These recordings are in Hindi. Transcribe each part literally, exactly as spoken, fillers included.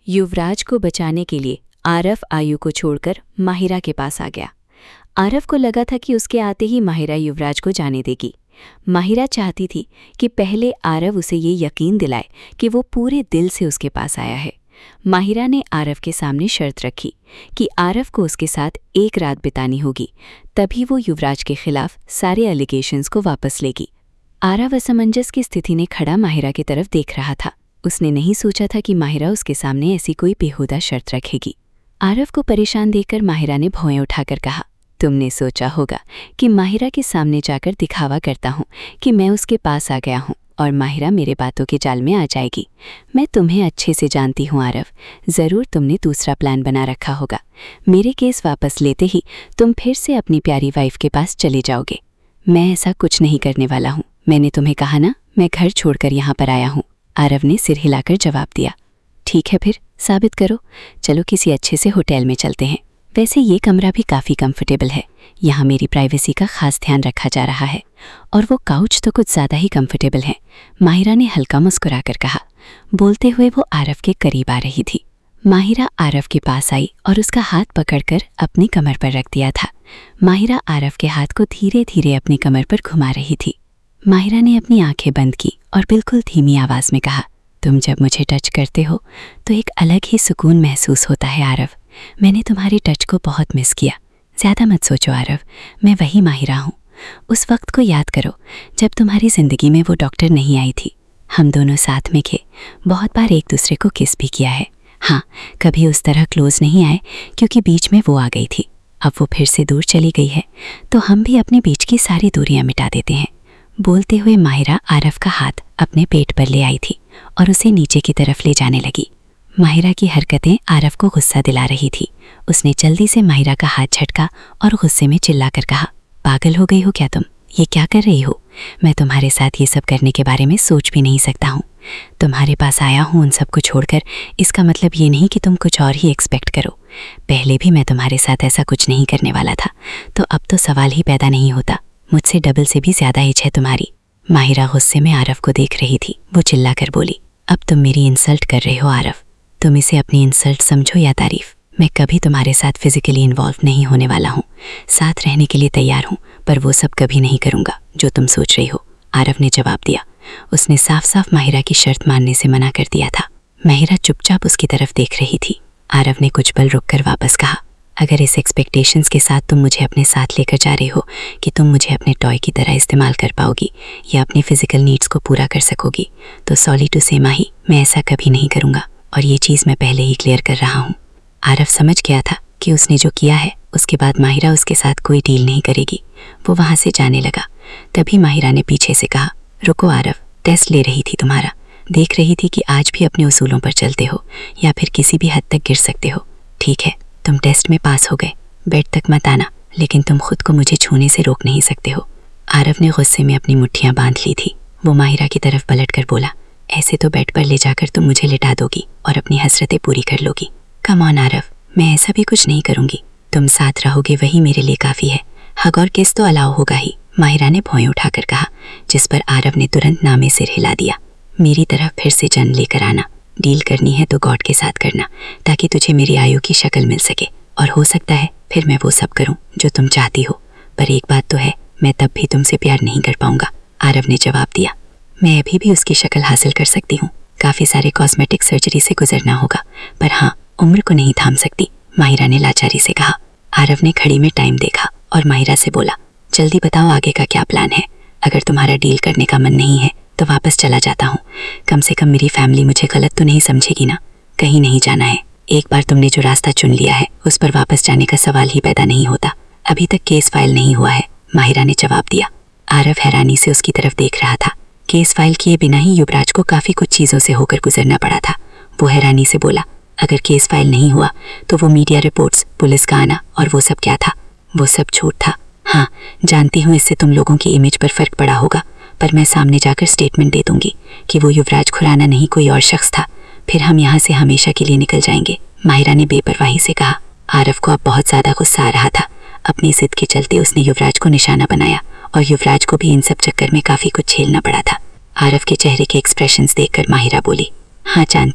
युवराज को बचाने के लिए आरव आयु को छोड़कर माहिरा के पास आ गया। आरव को लगा था कि उसके आते ही माहिरा युवराज को जाने देगी। माहिरा चाहती थी कि पहले आरव उसे ये यकीन दिलाए कि वो पूरे दिल से उसके पास आया है। माहिरा ने आरव के सामने शर्त रखी कि आरव को उसके साथ एक रात बितानी होगी, तभी वो युवराज के खिलाफ सारे एलिगेशंस को वापस लेगी। आरव असमंजस की स्थिति में खड़ा माहिरा की तरफ देख रहा था। उसने नहीं सोचा था कि माहिरा उसके सामने ऐसी कोई बेहुदा शर्त रखेगी। आरव को परेशान देखकर माहिरा ने भौएं उठाकर कहा, तुमने सोचा होगा कि माहिरा के सामने जाकर दिखावा करता हूँ कि मैं उसके पास आ गया हूँ और माहिरा मेरे बातों के जाल में आ जाएगी। मैं तुम्हें अच्छे से जानती हूँ आरव, ज़रूर तुमने दूसरा प्लान बना रखा होगा। मेरे केस वापस लेते ही तुम फिर से अपनी प्यारी वाइफ के पास चले जाओगे। मैं ऐसा कुछ नहीं करने वाला हूँ। मैंने तुम्हें कहा ना, मैं घर छोड़कर यहाँ पर आया हूँ। आरव ने सिर हिलाकर जवाब दिया। ठीक है, फिर साबित करो। चलो किसी अच्छे से होटल में चलते हैं। वैसे ये कमरा भी काफ़ी कंफर्टेबल है। यहाँ मेरी प्राइवेसी का खास ध्यान रखा जा रहा है और वो काउच तो कुछ ज़्यादा ही कंफर्टेबल है। माहिरा ने हल्का मुस्कुराकर कहा। बोलते हुए वो आरव के करीब आ रही थी। माहिरा आरव के पास आई और उसका हाथ पकड़कर अपनी कमर पर रख दिया था। माहिरा आरव के हाथ को धीरे धीरे अपनी कमर पर घुमा रही थी। माहिरा ने अपनी आंखें बंद की और बिल्कुल धीमी आवाज़ में कहा, तुम जब मुझे टच करते हो तो एक अलग ही सुकून महसूस होता है आरव। मैंने तुम्हारे टच को बहुत मिस किया। ज़्यादा मत सोचो आरव, मैं वही माहिरा हूँ। उस वक्त को याद करो जब तुम्हारी ज़िंदगी में वो डॉक्टर नहीं आई थी। हम दोनों साथ में थे, बहुत बार एक दूसरे को किस भी किया है। हाँ, कभी उस तरह क्लोज नहीं आए क्योंकि बीच में वो आ गई थी। अब वो फिर से दूर चली गई है तो हम भी अपने बीच की सारी दूरियां मिटा देते हैं। बोलते हुए माहिरा आरव का हाथ अपने पेट पर ले आई थी और उसे नीचे की तरफ ले जाने लगी। माहिरा की हरकतें आरव को गुस्सा दिला रही थी। उसने जल्दी से माहिरा का हाथ झटका और गुस्से में चिल्लाकर कहा, पागल हो गई हो क्या तुम? ये क्या कर रही हो? मैं तुम्हारे साथ ये सब करने के बारे में सोच भी नहीं सकता हूँ। तुम्हारे पास आया हूँ उन सबको छोड़कर, इसका मतलब ये नहीं कि तुम कुछ और ही एक्सपेक्ट करो। पहले भी मैं तुम्हारे साथ ऐसा कुछ नहीं करने वाला था, तो अब तो सवाल ही पैदा नहीं होता। मुझसे डबल से भी ज़्यादा एज है तुम्हारी। माहिरा गुस्से में आरव को देख रही थी। वो चिल्लाकर बोली, अब तुम मेरी इंसल्ट कर रहे हो आरव। तुम इसे अपनी इंसल्ट समझो या तारीफ। मैं कभी तुम्हारे साथ फिजिकली इन्वॉल्व नहीं होने वाला हूँ। साथ रहने के लिए तैयार हूँ, पर वो सब कभी नहीं करूँगा जो तुम सोच रही हो, आरव ने जवाब दिया। उसने साफ साफ माहिरा की शर्त मानने से मना कर दिया था। माहिरा चुपचाप उसकी तरफ देख रही थी। आरव ने कुछ पल रुककर वापस कहा, अगर इस एक्सपेक्टेशंस के साथ तुम मुझे अपने साथ लेकर जा रहे हो कि तुम मुझे अपने टॉय की तरह इस्तेमाल कर पाओगी या अपनी फिजिकल नीड्स को पूरा कर सकोगी, तो सॉरी टू से माही, मैं ऐसा कभी नहीं करूँगा और ये चीज़ मैं पहले ही क्लियर कर रहा हूँ। आरव समझ गया था कि उसने जो किया है उसके बाद माहिरा उसके साथ कोई डील नहीं करेगी। वो वहाँ से जाने लगा। तभी माहिरा ने पीछे से कहा, रुको आरव, टेस्ट ले रही थी तुम्हारा। देख रही थी कि आज भी अपने उसूलों पर चलते हो या फिर किसी भी हद तक गिर सकते हो। ठीक है, तुम टेस्ट में पास हो गए, बेड तक मत आना, लेकिन तुम खुद को मुझे छूने से रोक नहीं सकते हो। आरव ने गुस्से में अपनी मुट्ठियाँ बांध ली थी। वो माहिरा की तरफ पलटकर बोला, ऐसे तो बेड पर ले जाकर तुम मुझे लिटा दोगी और अपनी हसरतें पूरी कर लोगी। कम ऑन आरव, मैं ऐसा भी कुछ नहीं करूँगी। तुम साथ रहोगे वही मेरे लिए काफ़ी है। हग और किस तो अलाउ होगा ही, माहिरा ने भौएं उठाकर कहा, जिस पर आरव ने तुरंत नामे सिर हिला दिया। मेरी तरफ फिर से जन लेकर आना। डील करनी है तो गॉड के साथ करना, ताकि तुझे मेरी आयु की शक्ल मिल सके और हो सकता है फिर मैं वो सब करूं जो तुम चाहती हो। पर एक बात तो है, मैं तब भी तुमसे प्यार नहीं कर पाऊंगा, आरव ने जवाब दिया। मैं अभी भी उसकी शक्ल हासिल कर सकती हूँ। काफ़ी सारे कॉस्मेटिक सर्जरी से गुजरना होगा, पर हाँ, उम्र को नहीं थाम सकती, माहिरा ने लाचारी से कहा। आरव ने घड़ी में टाइम देखा और माहिरा से बोला, जल्दी बताओ आगे का क्या प्लान है। अगर तुम्हारा डील करने का मन नहीं है तो वापस चला जाता हूँ। कम से कम मेरी फैमिली मुझे गलत तो नहीं समझेगी ना। कहीं नहीं जाना है। एक बार तुमने जो रास्ता चुन लिया है उस पर वापस जाने का सवाल ही पैदा नहीं होता। अभी तक केस फाइल नहीं हुआ है, माहिरा ने जवाब दिया। आरव हैरानी से उसकी तरफ देख रहा था। केस फाइल किए बिना ही युवराज को काफ़ी कुछ चीज़ों से होकर गुजरना पड़ा था। वो हैरानी से बोला, अगर केस फाइल नहीं हुआ तो वो मीडिया रिपोर्ट्स, पुलिस का आना और वो सब क्या था? वो सब झूठ था। हाँ, जानती हूँ इससे तुम लोगों की इमेज पर फ़र्क पड़ा होगा, पर मैं सामने जाकर स्टेटमेंट दे दूंगी कि वो युवराज खुराना नहीं कोई और शख्स था। फिर हम यहाँ से हमेशा के लिए निकल जाएंगे, माहिरा ने बेपरवाही से कहा। आरव को अब बहुत ज़्यादा गुस्सा आ रहा था। अपनी जिद के चलते उसने युवराज को निशाना बनाया और युवराज को भी इन सब चक्कर में काफ़ी कुछ झेलना पड़ा था। आरव के चेहरे के एक्सप्रेशंस देखकर माहिरा बोली, हाँ जानती हूँ,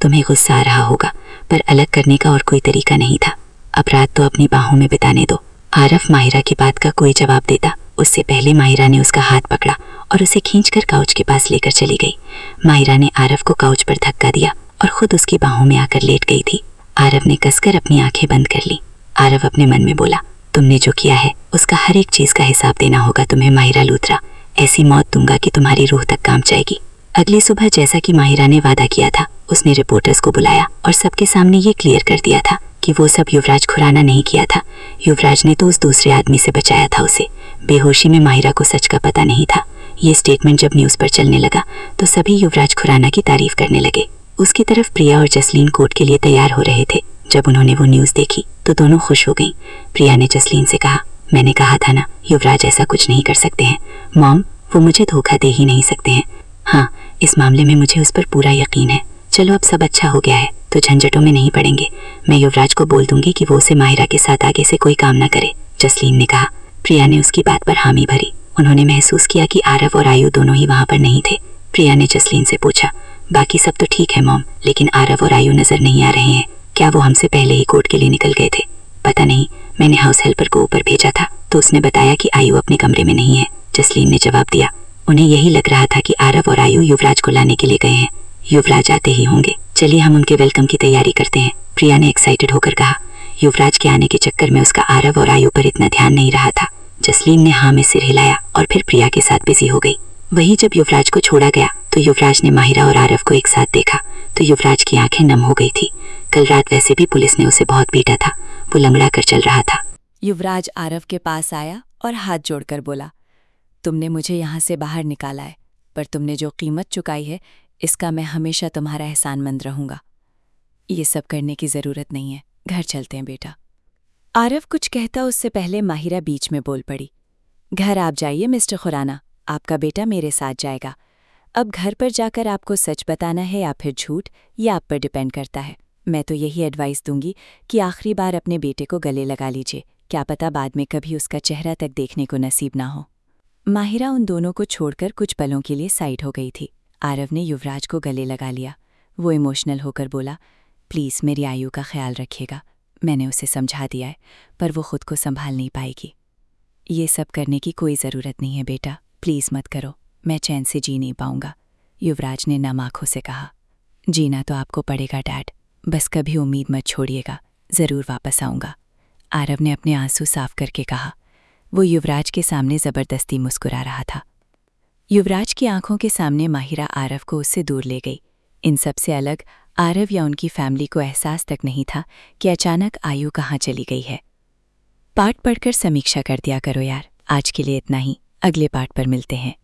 तुम्हें गुस्सा आ रहा होगा, पर अलग करने का और कोई तरीका नहीं था। अब रात तो अपनी बाहों में बिताने दो। आरफ माहिरा की बात का कोई जवाब देता उससे पहले माहिरा ने उसका हाथ पकड़ा और उसे खींचकर काउच के पास लेकर चली गई। माहिरा ने आरफ को काउच पर धक्का दिया और खुद उसकी बाहों में आकर लेट गई थी। आरफ ने कसकर अपनी आंखें बंद कर ली। आरफ अपने मन में बोला, तुमने जो किया है उसका हर एक चीज का हिसाब देना होगा तुम्हें माहिरा लूथरा। ऐसी मौत दूंगा कि तुम्हारी रूह तक काम जाएगी। अगली सुबह जैसा कि माहिरा ने वादा किया था, उसने रिपोर्टर्स को बुलाया और सबके सामने ये क्लियर कर दिया था कि वो सब युवराज खुराना नहीं किया था। युवराज ने तो उस दूसरे आदमी से बचाया था उसे। बेहोशी में माहिरा को सच का पता नहीं था। ये स्टेटमेंट जब न्यूज़ पर चलने लगा तो सभी युवराज खुराना की तारीफ करने लगे। उसकी तरफ प्रिया और जसलीन कोर्ट के लिए तैयार हो रहे थे। जब उन्होंने वो न्यूज़ देखी तो दोनों खुश हो गईं। प्रिया ने जसलीन से कहा, मैंने कहा था ना, युवराज ऐसा कुछ नहीं कर सकते हैं। मॉम, वो मुझे धोखा दे ही नहीं सकते हैं। हाँ, इस मामले में मुझे उस पर पूरा यकीन है। चलो अब सब अच्छा हो गया है तो झंझटों में नहीं पड़ेंगे। मैं युवराज को बोल दूंगी कि वो उसे माहिरा के साथ आगे से कोई काम ना करे, जसलीन ने कहा। प्रिया ने उसकी बात पर हामी भरी। उन्होंने महसूस किया कि आरव और आयु दोनों ही वहाँ पर नहीं थे। प्रिया ने जसलीन से पूछा, बाकी सब तो ठीक है मॉम, लेकिन आरव और आयु नजर नहीं आ रहे हैं। क्या वो हमसे पहले ही कोर्ट के लिए निकल गए थे? पता नहीं, मैंने हाउस हेल्पर को ऊपर भेजा था तो उसने बताया कि आयु अपने कमरे में नहीं है, जसलीन ने जवाब दिया। उन्हें यही लग रहा था कि आरव और आयु युवराज को लाने के लिए गए हैं। युवराज आते ही होंगे, चलिए हम उनके वेलकम की तैयारी करते हैं, प्रिया ने एक्साइटेड होकर कहा। युवराज के आने के चक्कर में उसका आरव और आयु पर इतना ध्यान नहीं रहा था। जसलीन ने हाँ में सिर हिलाया और फिर प्रिया के साथ बिजी हो गई। वहीं जब युवराज को छोड़ा गया तो युवराज ने माहिरा और आरव को एक साथ देखा तो युवराज की आंखें नम हो गई थी। कल रात वैसे भी पुलिस ने उसे बहुत पीटा था, वो लंगड़ा कर चल रहा था। युवराज आरव के पास आया और हाथ जोड़कर बोला, तुमने मुझे यहाँ से बाहर निकाला है, पर तुमने जो कीमत चुकाई है इसका मैं हमेशा तुम्हारा एहसानमंद रहूंगा। ये सब करने की जरूरत नहीं है, घर चलते हैं बेटा। आरव कुछ कहता उससे पहले माहिरा बीच में बोल पड़ी, घर आप जाइए मिस्टर खुराना, आपका बेटा मेरे साथ जाएगा। अब घर पर जाकर आपको सच बताना है या फिर झूठ, ये आप पर डिपेंड करता है। मैं तो यही एडवाइस दूंगी कि आखिरी बार अपने बेटे को गले लगा लीजिए, क्या पता बाद में कभी उसका चेहरा तक देखने को नसीब ना हो। माहिरा उन दोनों को छोड़कर कुछ पलों के लिए साइड हो गई थी। आरव ने युवराज को गले लगा लिया। वो इमोशनल होकर बोला, प्लीज़ मेरी आयु का ख्याल रखिएगा। मैंने उसे समझा दिया है, पर वो खुद को संभाल नहीं पाएगी। ये सब करने की कोई ज़रूरत नहीं है बेटा, प्लीज़ मत करो, मैं चैन से जी नहीं पाऊंगा, युवराज ने नम आंखों से कहा। जीना तो आपको पड़ेगा डैड, बस कभी उम्मीद मत छोड़िएगा, ज़रूर वापस आऊँगा, आरव ने अपने आंसू साफ करके कहा। वो युवराज के सामने ज़बरदस्ती मुस्कुरा रहा था। युवराज की आंखों के सामने माहिरा आरव को उससे दूर ले गई। इन सब से अलग आरव या उनकी फैमिली को एहसास तक नहीं था कि अचानक आयु कहाँ चली गई है। पाठ पढ़कर समीक्षा कर दिया करो यार। आज के लिए इतना ही, अगले पाठ पर मिलते हैं।